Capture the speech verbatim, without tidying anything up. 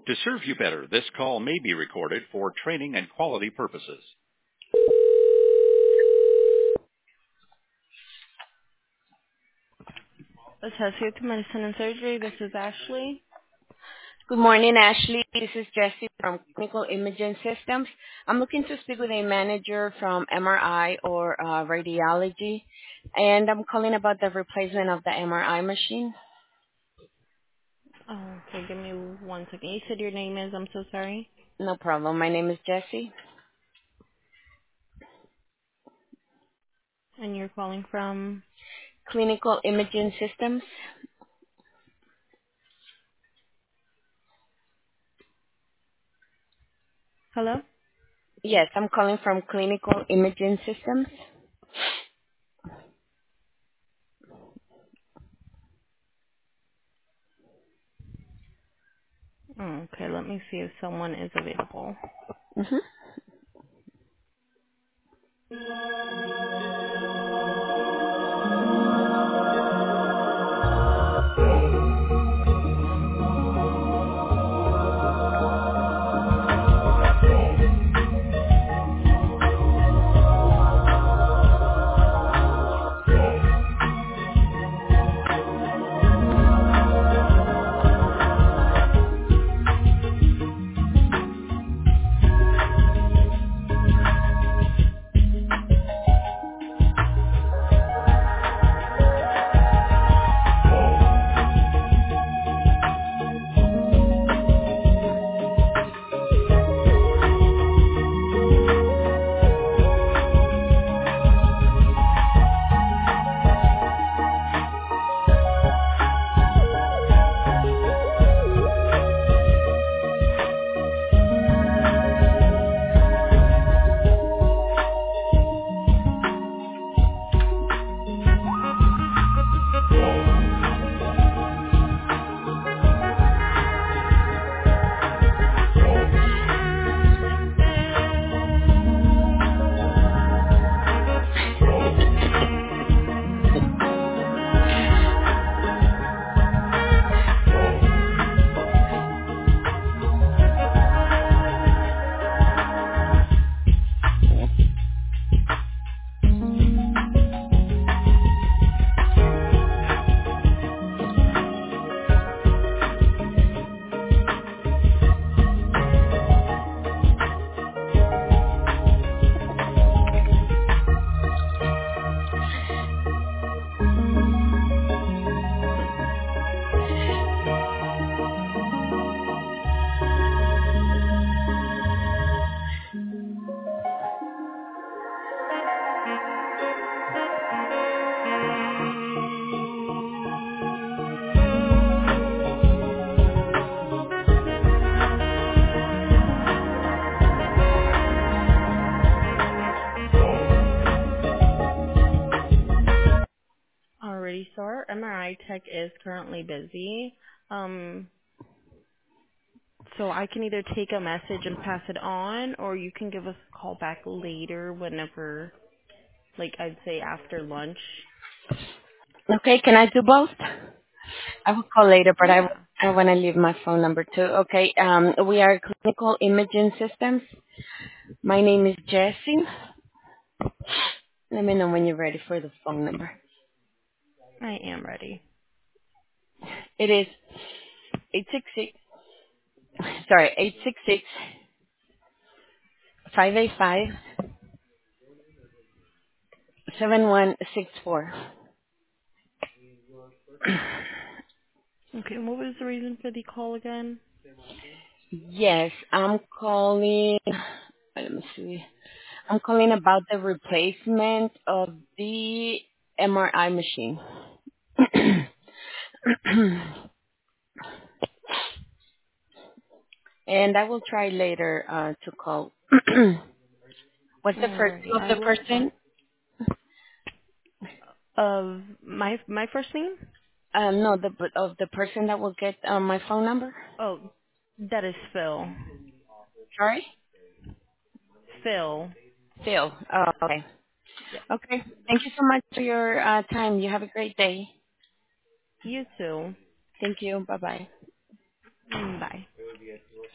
To serve you better, this call may be recorded for training and quality purposes. Associate to Medicine and Surgery, this is Ashley. Good morning, Ashley. This is Jessie from Clinical Imaging Systems. I'm looking to speak with a manager from M R I or uh, radiology, and I'm calling about the replacement of the M R I machine. Oh, okay, give me one second. You said your name is, I'm so sorry. No problem. My name is Jessie. And you're calling from? Clinical Imaging Systems. Hello? Yes, I'm calling from Clinical Imaging Systems. Oh, okay, let me see if someone is available. Mm-hmm. Alrighty, so our M R I tech is currently busy. Um, so I can either take a message and pass it on, or you can give us a call back later whenever, like I'd say after lunch. Okay, can I do both? I will call later, but I, Yeah. I want to leave my phone number too. Okay, um, we are Clinical Imaging Systems. My name is Jessie. Let me know when you're ready for the phone number. I am ready. It is eight six six. Sorry, eight six six five eight five seven one six four. Okay, and what was the reason for the call again? Yes, I'm calling. Let me see. I'm calling about the replacement of the M R I machine. And I will try later uh, to call. What's the first Alrighty, of I the will. person? Of my my first name? Uh, no, the of the person that will get uh, my phone number. Oh, that is Phil. Sorry, Phil. Phil. Oh, okay. Yes. Okay. Thank you so much for your uh, time. You have a great day. You too. Thank you. Bye bye. Mm, Bye.